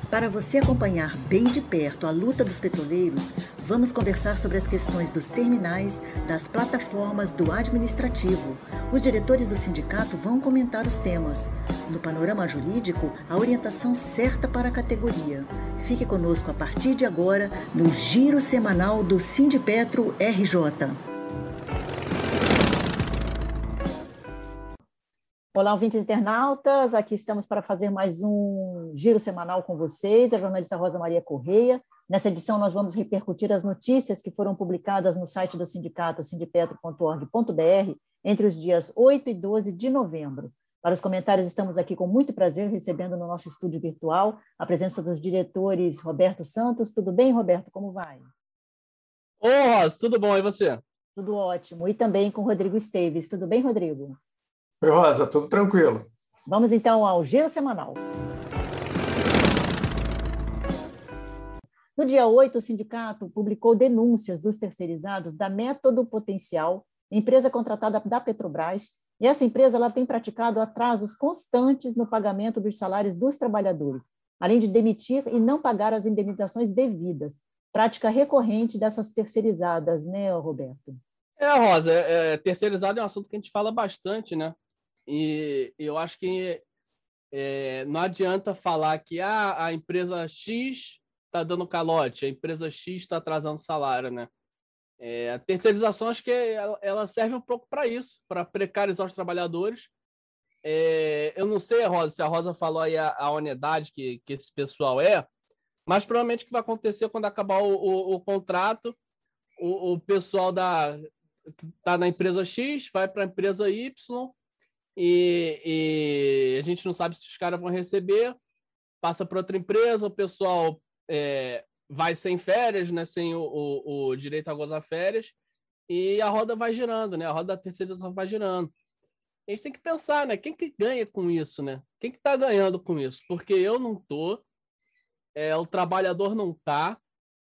Para você acompanhar bem de perto a luta dos petroleiros, vamos conversar sobre as questões dos terminais, das plataformas, do administrativo. Os diretores do sindicato vão comentar os temas. No panorama jurídico, a orientação certa para a categoria. Fique conosco a partir de agora no Giro Semanal do Sindipetro RJ. Olá, ouvintes internautas, aqui estamos para fazer mais um giro semanal com vocês, a jornalista Rosa Maria Correia. Nessa edição nós vamos repercutir as notícias que foram publicadas no site do sindicato, sindipetro.org.br, entre os dias 8 e 12 de novembro. Para os comentários, estamos aqui com muito prazer, recebendo no nosso estúdio virtual a presença dos diretores Roberto Santos. Tudo bem, Roberto? Como vai? Ô, Rosa, tudo bom? E você? Tudo ótimo. E também com Rodrigo Esteves. Tudo bem, Rodrigo? Oi, Rosa, tudo tranquilo. Vamos então ao Giro Semanal. No dia 8, o sindicato publicou denúncias dos terceirizados da Método Potencial, empresa contratada da Petrobras, e essa empresa ela tem praticado atrasos constantes no pagamento dos salários dos trabalhadores, além de demitir e não pagar as indenizações devidas. Prática recorrente dessas terceirizadas, né, Roberto? Rosa, terceirizado é um assunto que a gente fala bastante, né? E eu acho que não adianta falar que a empresa X está dando calote, a empresa X está atrasando salário, né? A terceirização, acho que ela serve um pouco para isso, para precarizar os trabalhadores. Eu não sei, Rosa, se a Rosa falou aí a unidade que esse pessoal mas provavelmente o que vai acontecer quando acabar o contrato, o pessoal que está na empresa X vai para a empresa Y, e a gente não sabe se os caras vão receber, passa para outra empresa, o pessoal vai sem férias, né, sem o direito a gozar férias, e a roda vai girando, né, a roda da terceirização vai girando. A gente tem que pensar, né, quem que ganha com isso, né? Quem que está ganhando com isso? Porque eu não estou, o trabalhador não está,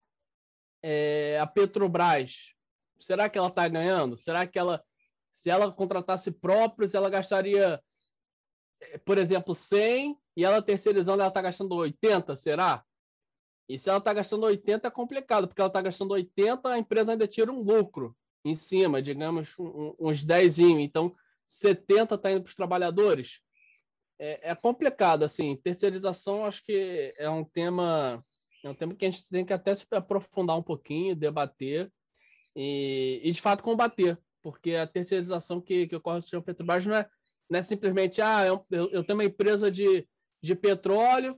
a Petrobras, será que ela está ganhando? Será que se ela contratasse próprios, ela gastaria, por exemplo, 100 e ela terceirizando, ela está gastando 80, será? E se ela está gastando 80 é complicado, porque ela está gastando 80, a empresa ainda tira um lucro em cima, digamos, uns 10. Então, 70 está indo para os trabalhadores. É complicado, assim. Terceirização, acho que é um tema que a gente tem que até se aprofundar um pouquinho, debater e de fato, combater. Porque a terceirização que ocorre no sistema Petrobras não é simplesmente eu tenho uma empresa de petróleo,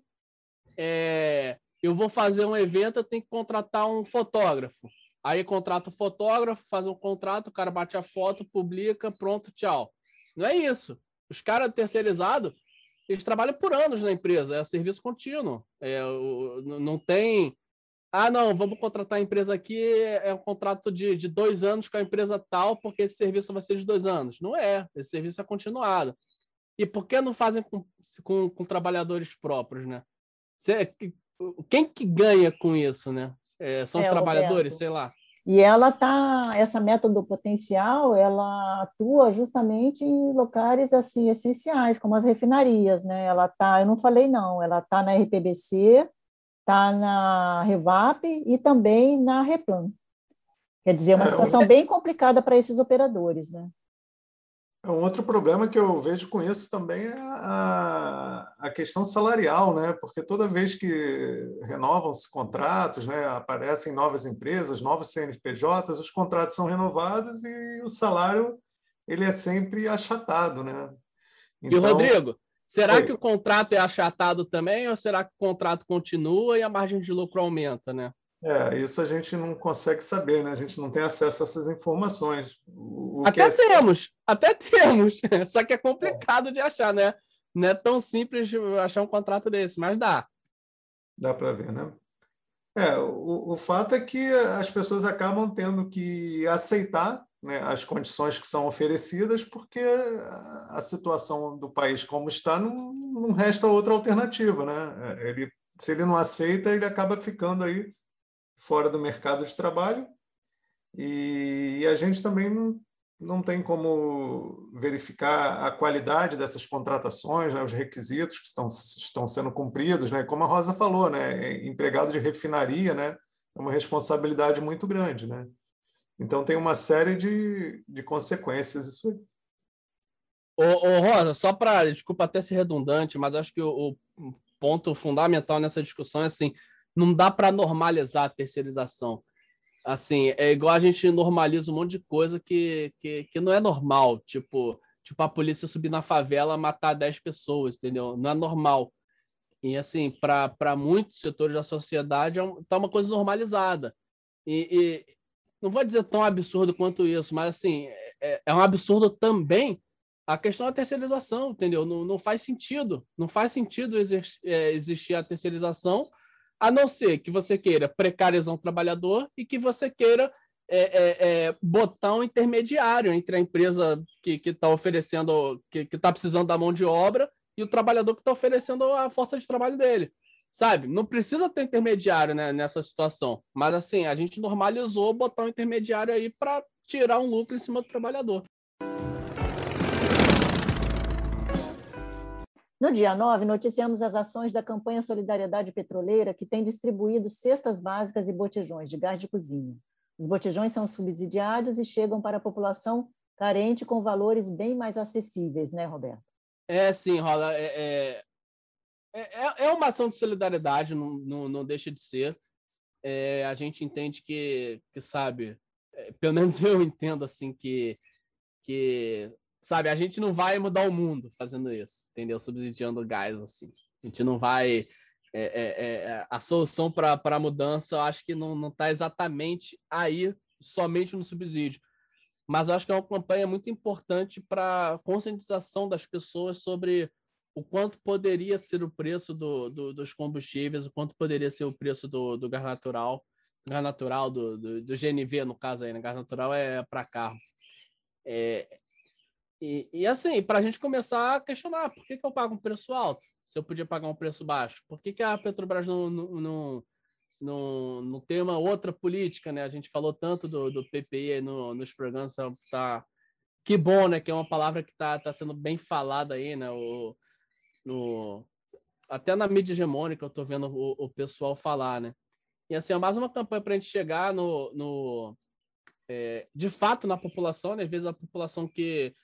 eu vou fazer um evento, eu tenho que contratar um fotógrafo. Aí contrata o fotógrafo, faz um contrato, o cara bate a foto, publica, pronto, tchau. Não é isso. Os caras terceirizados, eles trabalham por anos na empresa, é serviço contínuo. Não tem... não, vamos contratar a empresa aqui, é um contrato de 2 anos com a empresa tal, porque esse serviço vai ser de 2 anos. Não é, esse serviço é continuado. E por que não fazem com trabalhadores próprios, né? Quem que ganha com isso, né? São os trabalhadores, Roberto. sei lá. E essa Método Potencial, ela atua justamente em locais assim essenciais, como as refinarias, né? Eu não falei não, ela está na RPBC, está na Revap e também na Replan. Quer dizer, é uma situação bem complicada para esses operadores, né? Um outro problema que eu vejo com isso também é a questão salarial, né? Porque toda vez que renovam-se contratos, né, aparecem novas empresas, novos CNPJs, os contratos são renovados e o salário ele é sempre achatado, né? E, Rodrigo, será que o contrato é achatado também ou será que o contrato continua e a margem de lucro aumenta, né? Isso a gente não consegue saber, né? A gente não tem acesso a essas informações. Até temos, só que é complicado de achar, né? Não é tão simples achar um contrato desse, mas dá. Dá para ver, né? O fato é que as pessoas acabam tendo que aceitar, né, as condições que são oferecidas, porque a situação do país como está, não resta outra alternativa, né? Se ele não aceita, ele acaba ficando aí fora do mercado de trabalho, e a gente também não tem como verificar a qualidade dessas contratações, né, os requisitos que estão sendo cumpridos, né? Como a Rosa falou, né, empregado de refinaria, né, é uma responsabilidade muito grande, né? Então tem uma série de consequências isso aí. Ô, Rosa, só para, desculpa até ser redundante, mas acho que o ponto fundamental nessa discussão é assim, não dá para normalizar a terceirização. Assim, é igual a gente normaliza um monte de coisa que não é normal, tipo a polícia subir na favela, matar 10 pessoas, entendeu? Não é normal. E assim, para muitos setores da sociedade tá uma coisa normalizada. E não vou dizer tão absurdo quanto isso, mas assim, é um absurdo também a questão da terceirização, entendeu? Não faz sentido. Não faz sentido existir a terceirização, a não ser que você queira precarizar um trabalhador e que você queira botar um intermediário entre a empresa que está oferecendo, que está precisando da mão de obra, e o trabalhador que está oferecendo a força de trabalho dele. Sabe? Não precisa ter intermediário, né, nessa situação. Mas, assim, a gente normalizou botar um intermediário aí para tirar um lucro em cima do trabalhador. No dia 9, noticiamos as ações da campanha Solidariedade Petroleira, que tem distribuído cestas básicas e botijões de gás de cozinha. Os botijões são subsidiados e chegam para a população carente com valores bem mais acessíveis, né, Roberto? Sim, Rola. É uma ação de solidariedade, não deixa de ser. A gente entende que sabe, pelo menos eu entendo assim que sabe, a gente não vai mudar o mundo fazendo isso, entendeu? Subsidiando o gás assim. A gente não vai a solução para a mudança, eu acho que não está exatamente aí, somente no subsídio. Mas eu acho que é uma campanha muito importante para a conscientização das pessoas sobre o quanto poderia ser o preço dos combustíveis, o quanto poderia ser o preço do gás natural, do GNV, no caso aí, né? Gás natural é para carro. E assim, para a gente começar a questionar, por que eu pago um preço alto se eu podia pagar um preço baixo? Por que a Petrobras não tem uma outra política, né? A gente falou tanto do PPI nos programas, tá? Que bom, né? Que é uma palavra que tá sendo bem falada aí, né? Até na mídia hegemônica eu tô vendo o pessoal falar, né? E assim, é mais uma campanha para a gente chegar de fato na população, né? Às vezes a população que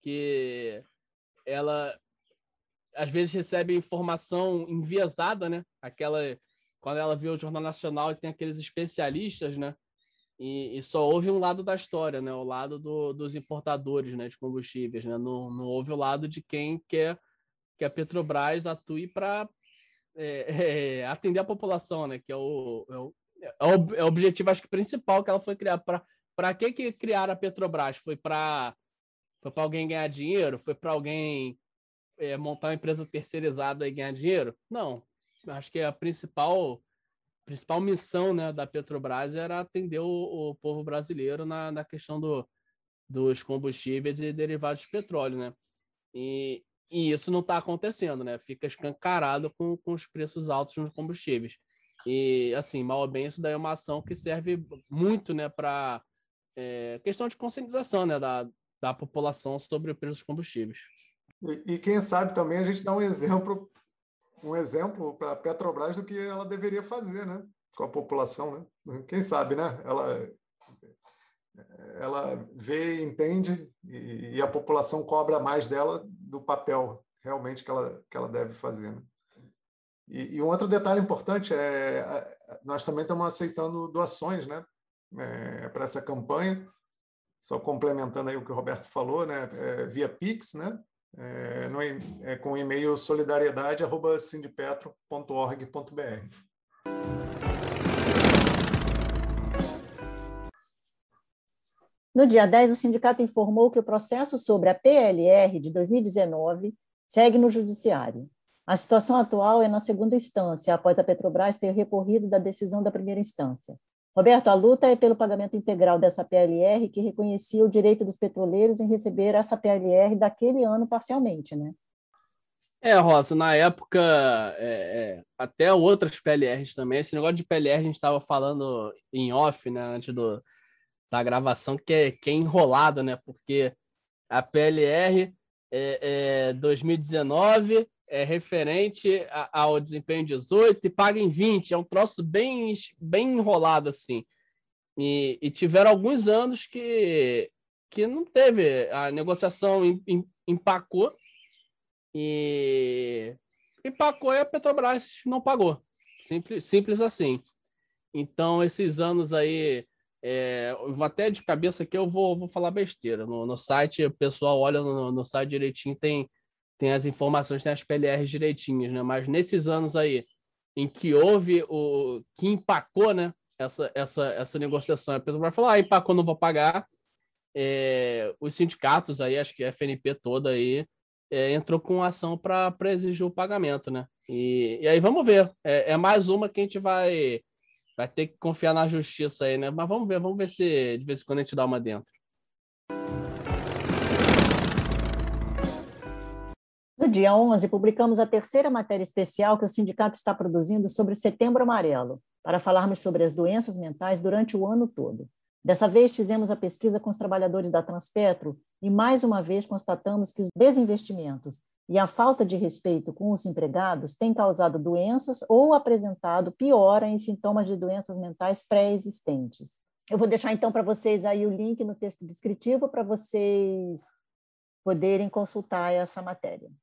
ela às vezes recebe informação enviesada, né? Quando ela vê o Jornal Nacional e tem aqueles especialistas, né? E só houve um lado da história, né? O lado dos importadores, né, de combustíveis, né? Não houve o lado de quem quer que a Petrobras atue para atender a população, né? Que é o objetivo, acho que principal que ela foi criar. Para que criaram a Petrobras? Foi para alguém ganhar dinheiro? Foi para alguém montar uma empresa terceirizada e ganhar dinheiro? Não. Acho que a principal missão, né, da Petrobras era atender o povo brasileiro na questão dos combustíveis e derivados de petróleo, né? E isso não está acontecendo, né? Fica escancarado com os preços altos nos combustíveis. E, assim, mal ou bem, isso daí é uma ação que serve muito, né, para questão de conscientização, né, da população sobre o preço dos combustíveis. E quem sabe também a gente dá um exemplo para a Petrobras do que ela deveria fazer, né, com a população, né? Quem sabe, né? Ela vê e entende e a população cobra mais dela do papel realmente que ela deve fazer, né? E um outro detalhe importante nós também estamos aceitando doações, né, para essa campanha, só complementando aí o que o Roberto falou, né, via Pix, né, com o e-mail solidariedade@sindipetro.org.br. No dia 10, o sindicato informou que o processo sobre a PLR de 2019 segue no judiciário. A situação atual é na segunda instância, após a Petrobras ter recorrido da decisão da primeira instância. Roberto, a luta é pelo pagamento integral dessa PLR, que reconhecia o direito dos petroleiros em receber essa PLR daquele ano parcialmente, né? Rosa, na época, até outras PLRs também, esse negócio de PLR a gente estava falando em off, né, antes da gravação, que é enrolada, né? Porque a PLR 2019 é referente ao desempenho 18 e paga em 20. É um troço bem enrolado, assim. E tiveram alguns anos que não teve, a negociação empacou e a Petrobras não pagou. Simples assim. Então, esses anos aí, eu vou até de cabeça aqui, eu vou falar besteira. No site, o pessoal olha no site direitinho, tem as informações, tem as PLRs direitinhas, né? Mas nesses anos aí, em que houve que empacou, né, essa negociação, a Petrobras falou, empacou, não vou pagar. Os sindicatos aí, acho que a FNP toda aí, entrou com ação para exigir o pagamento, né? E aí vamos ver. É mais uma que a gente vai ter que confiar na justiça aí, né? Mas vamos ver se de vez em quando a gente dá uma dentro. No dia 11, publicamos a terceira matéria especial que o sindicato está produzindo sobre o Setembro Amarelo, para falarmos sobre as doenças mentais durante o ano todo. Dessa vez, fizemos a pesquisa com os trabalhadores da Transpetro e, mais uma vez, constatamos que os desinvestimentos e a falta de respeito com os empregados têm causado doenças ou apresentado piora em sintomas de doenças mentais pré-existentes. Eu vou deixar, então, para vocês aí o link no texto descritivo para vocês poderem consultar essa matéria.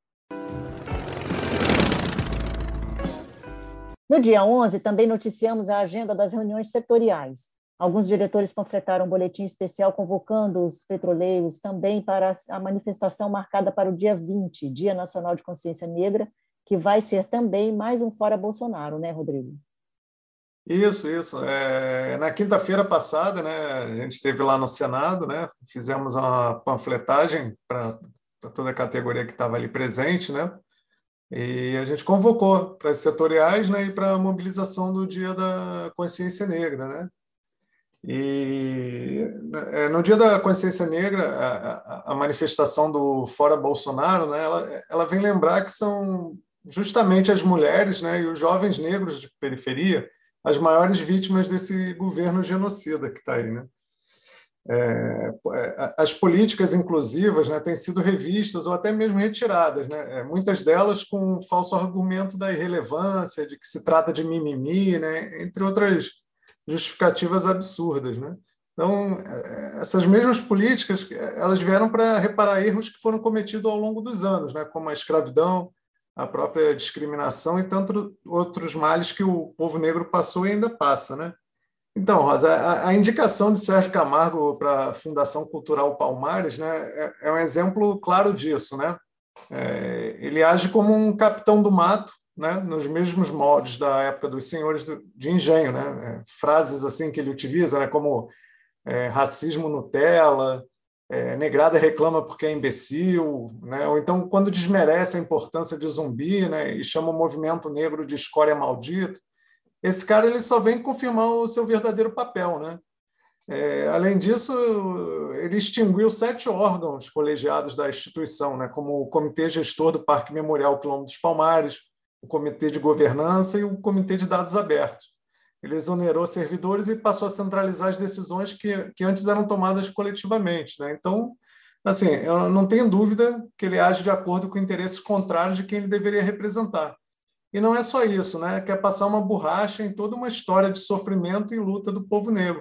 No dia 11, também noticiamos a agenda das reuniões setoriais. Alguns diretores panfletaram um boletim especial convocando os petroleiros também para a manifestação marcada para o dia 20, Dia Nacional de Consciência Negra, que vai ser também mais um Fora Bolsonaro, né, Rodrigo? Isso. Na quinta-feira passada, né, a gente esteve lá no Senado, né, fizemos uma panfletagem para toda a categoria que estava ali presente, né, e a gente convocou para as setoriais, né, e para a mobilização do Dia da Consciência Negra, né. E no Dia da Consciência Negra, a manifestação do Fora Bolsonaro, né, ela vem lembrar que são justamente as mulheres, né, e os jovens negros de periferia as maiores vítimas desse governo genocida que está aí, né? As políticas inclusivas, né, têm sido revistas ou até mesmo retiradas, né? Muitas delas com o falso argumento da irrelevância, de que se trata de mimimi, né, entre outras justificativas absurdas, né? Então, essas mesmas políticas, elas vieram para reparar erros que foram cometidos ao longo dos anos, né, como a escravidão, a própria discriminação e tantos outros males que o povo negro passou e ainda passa, né? Então, Rosa, a indicação de Sérgio Camargo para a Fundação Cultural Palmares, né, é um exemplo claro disso, né? Ele age como um capitão do mato, né, nos mesmos moldes da época dos senhores de engenho, né? Frases assim que ele utiliza, né, como racismo Nutella, negrada reclama porque é imbecil, né? Ou então quando desmerece a importância de Zumbi, né, e chama o movimento negro de escória maldita, esse cara ele só vem confirmar o seu verdadeiro papel, né? Além disso, ele extinguiu 7 órgãos colegiados da instituição, né, como o Comitê Gestor do Parque Memorial Quilombo dos Palmares, o Comitê de Governança e o Comitê de Dados Abertos. Ele exonerou servidores e passou a centralizar as decisões que antes eram tomadas coletivamente, né? Então, assim, eu não tenho dúvida que ele age de acordo com interesses contrários de quem ele deveria representar. E não é só isso, né? Quer passar uma borracha em toda uma história de sofrimento e luta do povo negro.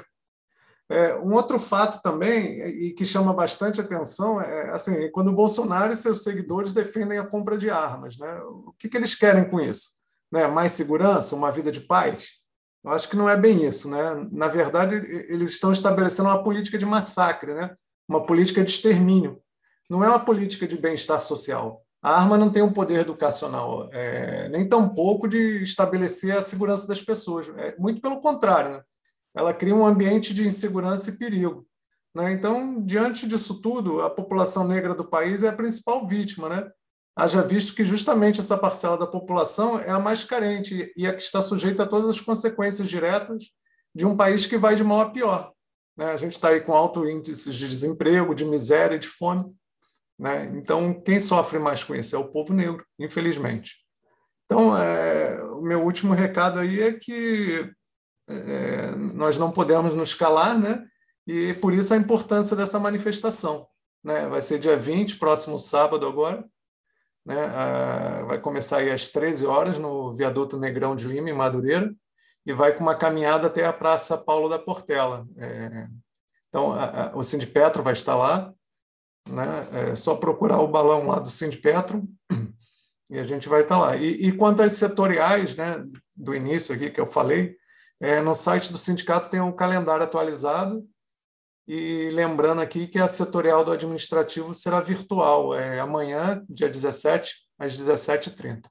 Um outro fato também, e que chama bastante atenção, assim, quando o Bolsonaro e seus seguidores defendem a compra de armas, né? O que eles querem com isso? Né? Mais segurança? Uma vida de paz? Eu acho que não é bem isso, né? Na verdade, eles estão estabelecendo uma política de massacre, né? Uma política de extermínio. Não é uma política de bem-estar social. A arma não tem um poder educacional, nem tampouco de estabelecer a segurança das pessoas. Muito pelo contrário, né? Ela cria um ambiente de insegurança e perigo, né? Então, diante disso tudo, a população negra do país é a principal vítima, né? Haja visto que justamente essa parcela da população é a mais carente e a que está sujeita a todas as consequências diretas de um país que vai de mal a pior, né? A gente está aí com alto índice de desemprego, de miséria e de fome, né? Então, quem sofre mais com isso é o povo negro, infelizmente. Então, o meu último recado aí é que nós não podemos nos calar, né? E por isso a importância dessa manifestação, né? Vai ser dia 20, próximo sábado agora, né? Vai começar aí às 13 horas no Viaduto Negrão de Lima, em Madureira, e vai com uma caminhada até a Praça Paulo da Portela. Então, o Sindipetro vai estar lá, né? É só procurar o balão lá do Sindipetro e a gente vai estar lá. E quanto às setoriais, né, do início aqui que eu falei, no site do sindicato tem um calendário atualizado, e lembrando aqui que a setorial do administrativo será virtual, amanhã, dia 17, às 17h30.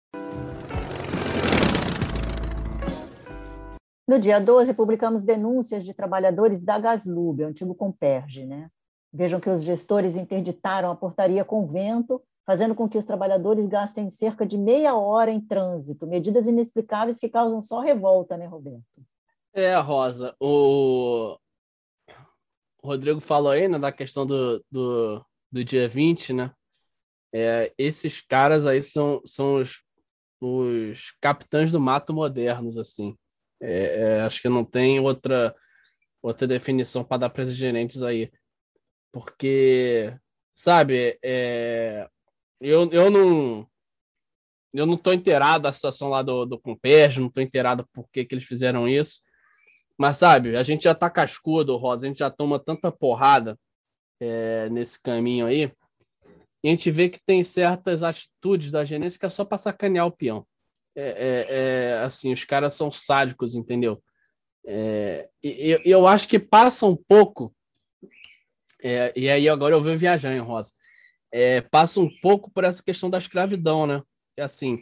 No dia 12, publicamos denúncias de trabalhadores da Gaslub, antigo Comperge, né? Vejam que os gestores interditaram a portaria Convento, fazendo com que os trabalhadores gastem cerca de meia hora em trânsito, medidas inexplicáveis que causam só revolta, né, Roberto? Rosa, o Rodrigo falou aí, né, da questão do dia 20, né? Esses caras aí são os capitães do mato modernos, assim. Acho que não tem outra definição para dar para esses gerentes aí. Porque, sabe, eu não estou inteirado da situação lá do Comperj, não estou inteirado por que eles fizeram isso. Mas, sabe, a gente já tá cascudo, Rosa, a gente já toma tanta porrada nesse caminho aí, e a gente vê que tem certas atitudes da gerência que é só para sacanear o peão. Assim, os caras são sádicos, entendeu? E eu acho que passa um pouco, e aí agora eu vou viajar, hein, Rosa? Passa um pouco por essa questão da escravidão, né? Assim,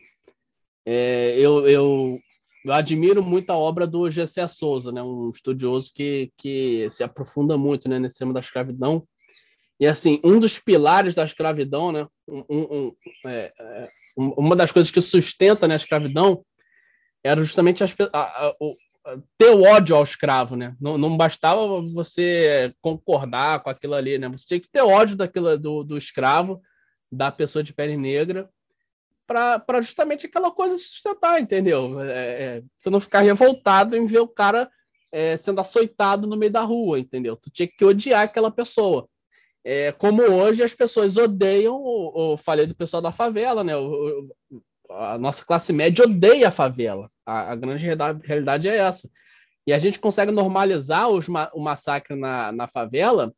eu admiro muito a obra do Gessé Souza, né? Um estudioso que se aprofunda muito, né, nesse tema da escravidão. E, assim, um dos pilares da escravidão, né? Uma das coisas que sustenta, né, a escravidão era justamente ter o ódio ao escravo, né? Não bastava você concordar com aquilo ali, né? Você tinha que ter ódio do escravo, da pessoa de pele negra, para justamente aquela coisa se sustentar, entendeu? Você não ficar revoltado em ver o cara sendo açoitado no meio da rua, entendeu? Tu tinha que odiar aquela pessoa. Como hoje as pessoas odeiam, eu falei do pessoal da favela, né? A nossa classe média odeia a favela. A grande realidade é essa. E a gente consegue normalizar o massacre na favela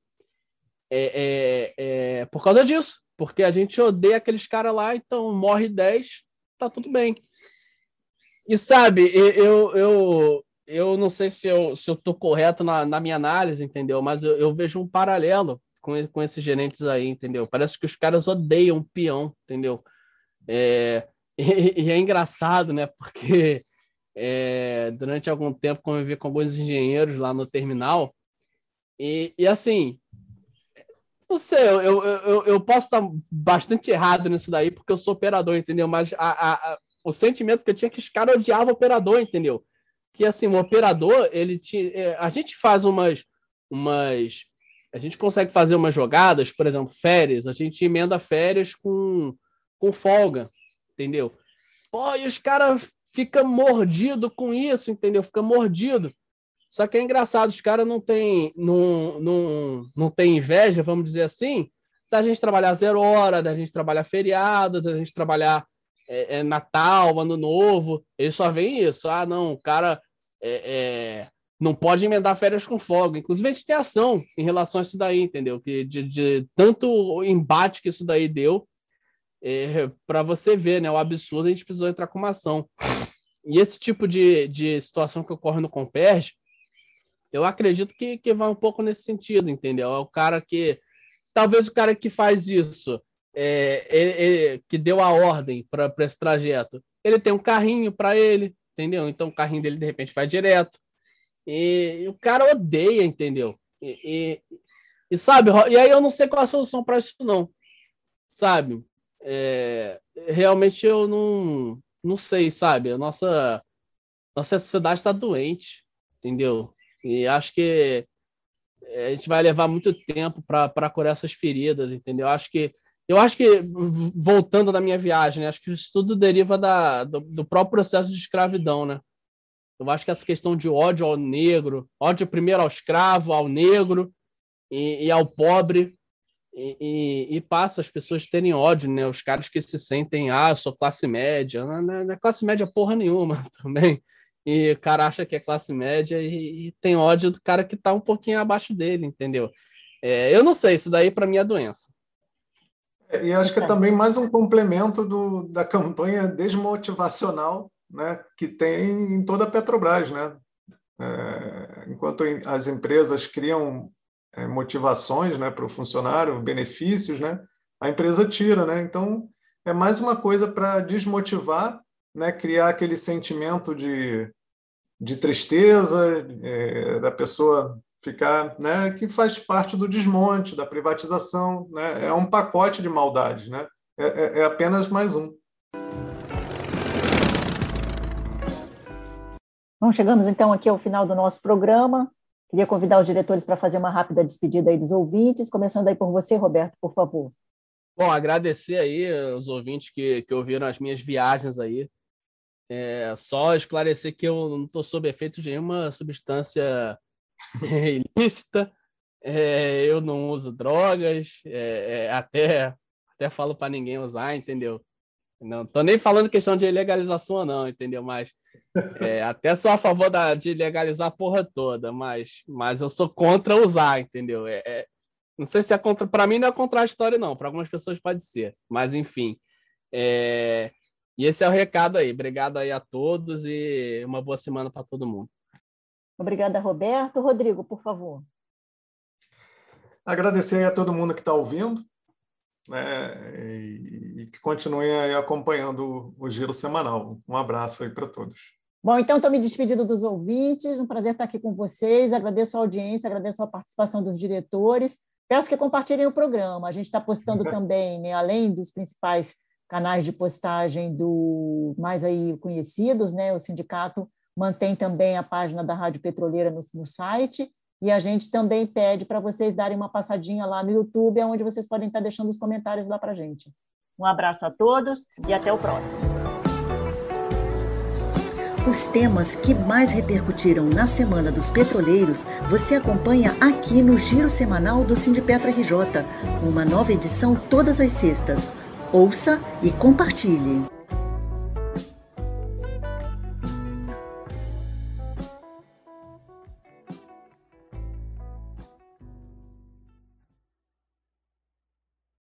por causa disso. Porque a gente odeia aqueles caras lá, então morre 10, tá tudo bem. E sabe, eu não sei se eu tô correto na minha análise, entendeu? Mas eu vejo um paralelo com esses gerentes aí, entendeu? Parece que os caras odeiam o peão, entendeu? E é engraçado, né? Porque durante algum tempo convivi com alguns engenheiros lá no terminal e assim, não sei, eu posso estar bastante errado nisso daí porque eu sou operador, entendeu? Mas o sentimento que eu tinha é que os caras odiavam o operador, entendeu? Que assim, o operador, ele tinha, a gente faz a gente consegue fazer umas jogadas, por exemplo, férias, a gente emenda férias com folga, entendeu? Pô, e os caras ficam mordidos com isso, entendeu? Fica mordido. Só que é engraçado, os caras não têm inveja, vamos dizer assim, da gente trabalhar 0 hora, da gente trabalhar feriado, da gente trabalhar Natal, Ano Novo. Eles só veem isso. Ah, não, o cara não pode emendar férias com folga. Inclusive, a gente tem ação em relação a isso daí, entendeu? Que de tanto embate que isso daí deu, para você ver, né, o absurdo, a gente precisou entrar com uma ação. E esse tipo de situação que ocorre no Comperj, eu acredito que vai um pouco nesse sentido, entendeu? É o cara que... Talvez o cara que faz isso, que deu a ordem para esse trajeto, ele tem um carrinho para ele, entendeu? Então o carrinho dele, de repente, vai direto. E o cara odeia, entendeu? E sabe, e aí eu não sei qual a solução para isso, não. Sabe? Realmente eu não sei, sabe? A nossa sociedade está doente, entendeu? E acho que a gente vai levar muito tempo para curar essas feridas, entendeu? Eu acho que, voltando da minha viagem, né, acho que isso tudo deriva do próprio processo de escravidão, né? Eu acho que essa questão de ódio ao negro, ódio primeiro ao escravo, ao negro e ao pobre, e passa as pessoas terem ódio, né? Os caras que se sentem, eu sou classe média. Não é classe média porra nenhuma também. E o cara acha que é classe média e tem ódio do cara que tá um pouquinho abaixo dele, entendeu? Eu não sei, isso daí para mim é doença. E acho que é também mais um complemento da campanha desmotivacional, né, que tem em toda a Petrobras, né? Enquanto as empresas criam motivações, né, para o funcionário, benefícios, né, a empresa tira, né? Então é mais uma coisa para desmotivar, né, criar aquele sentimento de tristeza, da pessoa ficar, né, que faz parte do desmonte, da privatização, né? É um pacote de maldades, né? É apenas mais um. Bom, chegamos então aqui ao final do nosso programa. Queria convidar os diretores para fazer uma rápida despedida aí dos ouvintes, começando aí por você, Roberto, por favor. Bom, agradecer aí os ouvintes que ouviram as minhas viagens aí. Só esclarecer que eu não estou sob efeito de nenhuma substância ilícita, eu não uso drogas, até falo para ninguém usar, entendeu? Não estou nem falando questão de legalização ou não, entendeu? Mas até sou a favor de legalizar a porra toda, mas eu sou contra usar, entendeu? Não sei se é contra, para mim não é contraditório não, para algumas pessoas pode ser, mas enfim. E esse é o recado aí. Obrigado aí a todos e uma boa semana para todo mundo. Obrigada, Roberto. Rodrigo, por favor. Agradecer a todo mundo que está ouvindo, né, e que continue aí acompanhando o Giro Semanal. Um abraço aí para todos. Bom, então estou me despedindo dos ouvintes. Um prazer estar aqui com vocês. Agradeço a audiência, agradeço a participação dos diretores. Peço que compartilhem o programa. A gente está postando também, né, além dos principais canais de postagem do mais aí conhecidos, né, o sindicato mantém também a página da Rádio Petroleira no site, e a gente também pede para vocês darem uma passadinha lá no YouTube, onde vocês podem estar deixando os comentários lá para a gente. Um abraço a todos e até o próximo. Os temas que mais repercutiram na Semana dos Petroleiros, você acompanha aqui no Giro Semanal do Sindipetro RJ, uma nova edição todas as sextas. Ouça e compartilhe.